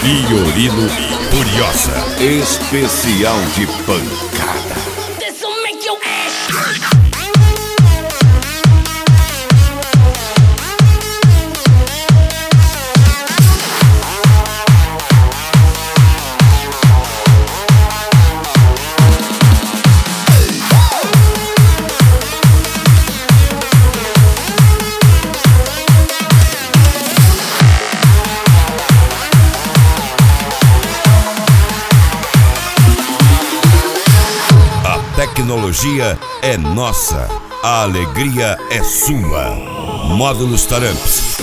Fiorino Furiosa. Especial de pancada. This'll make your ass. Tecnologia é nossa, a alegria é sua. Módulos Taramps.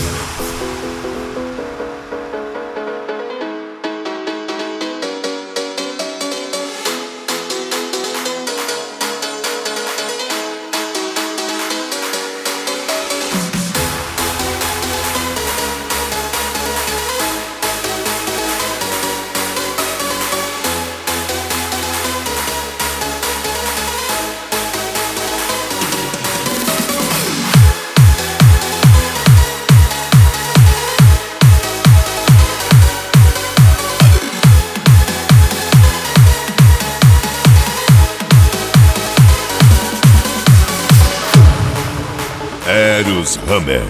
Eros Hammer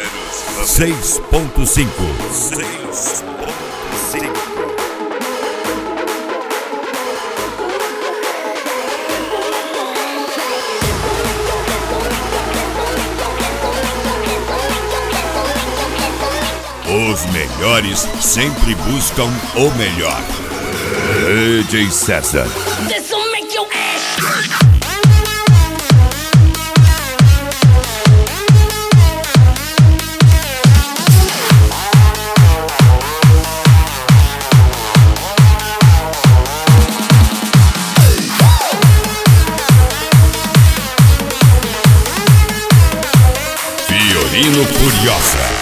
6.5. Os melhores sempre buscam o melhor. DJ César. This'll make your ass. Fiorino Furiosa.